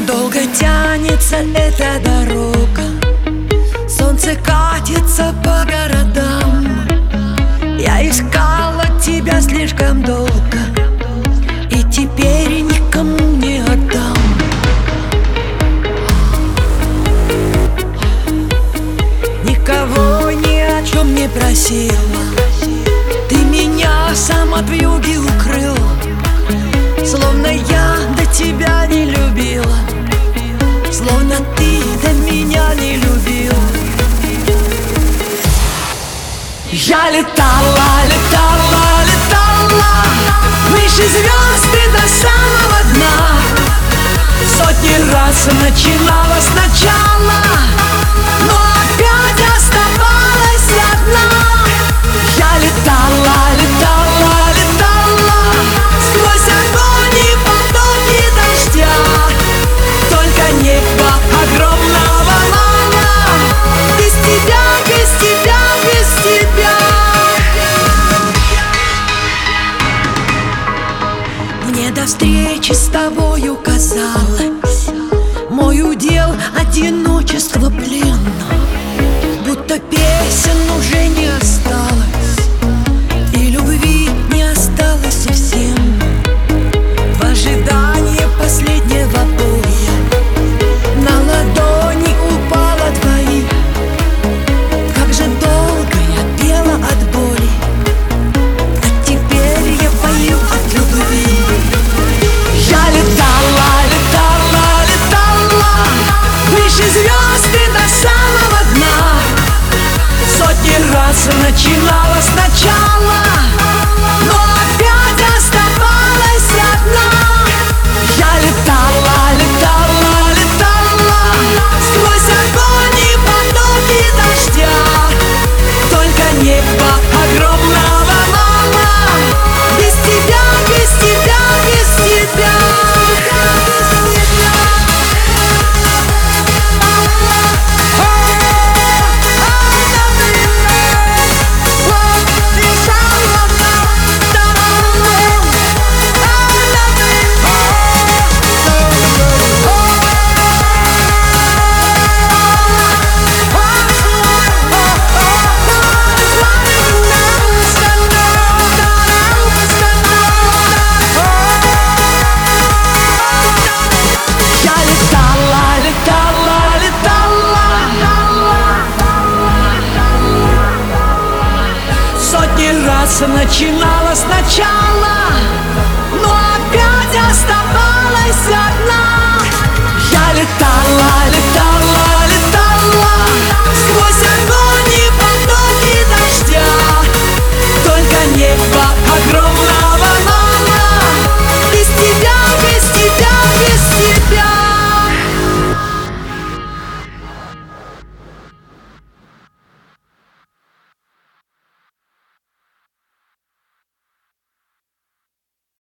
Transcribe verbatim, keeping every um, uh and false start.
Долго тянется эта дорога, солнце катится по городам. Я искала тебя слишком долго, и теперь никому не отдам. Никого ни о чем не просила, ты меня сам от вьюги укрыл. Словно я до тебя не любила, словно ты до меня не любил. Я летала, летала, летала выше звезд и до самого дна. Сотни раз начинала сначала, но опять оставалась одна. Я летала, летала, летала сквозь огонь и потоки дождя. Только небо огромного мало, без тебя, без тебя, без тебя. Мне до встречи с тобою казалось, мой удел одиночество, плен. Будто песен уже не осталось, и любви не осталось совсем. В ожидании последнего боя на ладони упала твои. Как же долго я пела от боли, а теперь я пою от любви. Я летала, летала, летала выше звезд и до самого дна. Сотни раз начинала сначала, но опять оставалась одна. Я летала, летала, летала сквозь огонь и потоки дождя. Только небо огромного мало, без тебя, без тебя, без тебя. Начинала сначала.